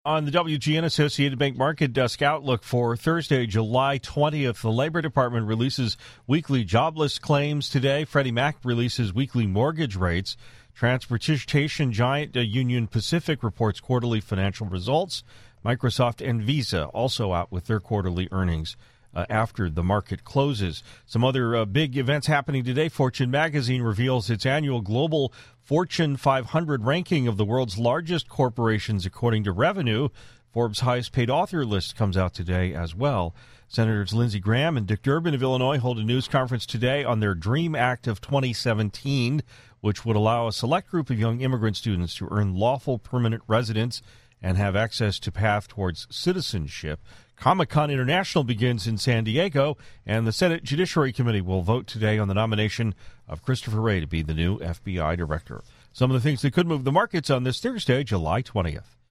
On the WGN Associated Bank Market Desk Outlook for Thursday, July 20th, the Labor Department releases weekly jobless claims today. Freddie Mac releases weekly mortgage rates. Transportation giant Union Pacific reports quarterly financial results. Microsoft and Visa also out with their quarterly earnings after the market closes. Some other big events happening today. Fortune magazine reveals its annual global Fortune 500 ranking of the world's largest corporations according to revenue. Forbes' highest paid author list comes out today as well. Senators Lindsey Graham and Dick Durbin of Illinois hold a news conference today on their DREAM Act of 2017, which would allow a select group of young immigrant students to earn lawful permanent residence and have access to path towards citizenship. Comic-Con International begins in San Diego, and the Senate Judiciary Committee will vote today on the nomination of Christopher Wray to be the new FBI director. Some of the things that could move the markets on this Thursday, July 20th.